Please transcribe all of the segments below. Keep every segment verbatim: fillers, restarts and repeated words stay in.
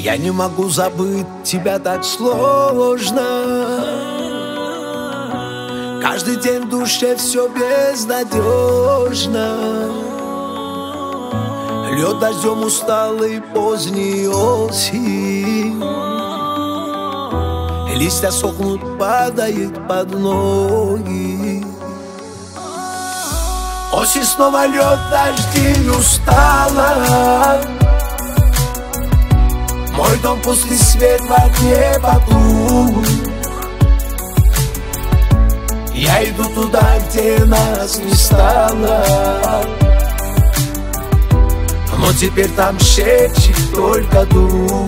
Я не могу забыть тебя, так сложно. Каждый день в душе все безнадежно. Лед дождем усталый поздний осень. Листья сохнут, падает под ноги. Осень снова лед, дожди устала. Мой дом пустый, свет в окне потух. Я иду туда, где нас не стало. Но теперь там шепчет только дух.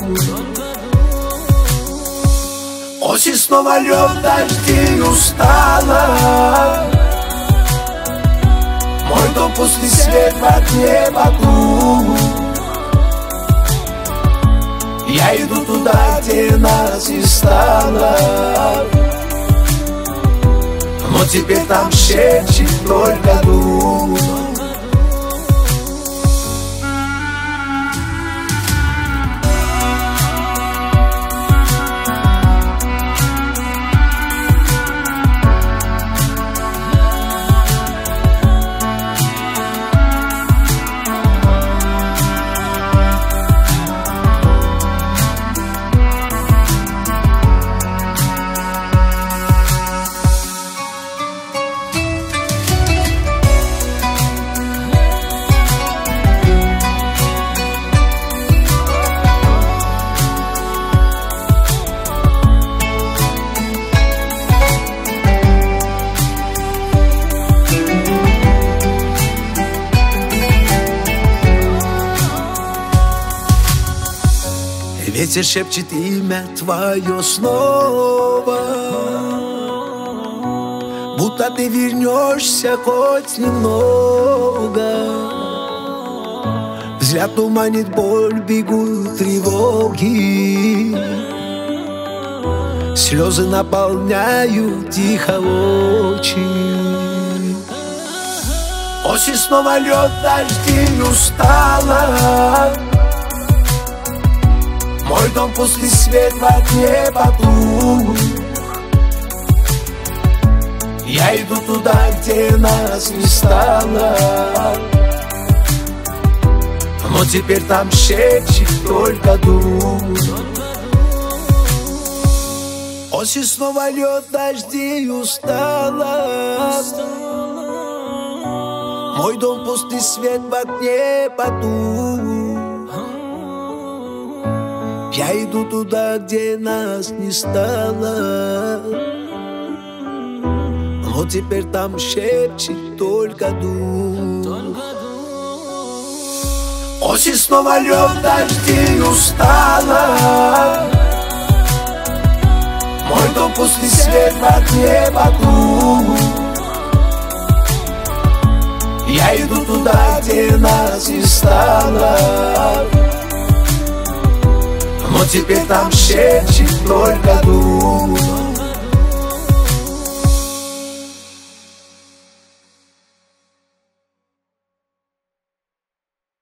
Осень снова лед, дожди устала. Мой дом пустый, свет в окне потух. Я иду туда, где нас не стало. Но теперь там шепчет только дух. Ветер шепчет имя твое снова, будто ты вернешься хоть немного. Взгляд туманит боль, бегут тревоги. Слезы наполняют тихо очи. Осень снова лед, дожди устала. Мой дом пустый, свет в окне потух. Я иду туда, где нас не стало. Но теперь там шепчет только дух. Осень снова лед, дожди устала. Мой дом пустый, свет в окне потух. Я иду туда, где нас не стало. Но теперь там шепчет только дух. Осень снова лед, дожди устала. Мой дом пустый, свет в окне потух. Я иду туда, где нас не стало. Но теперь там шепчет только дух.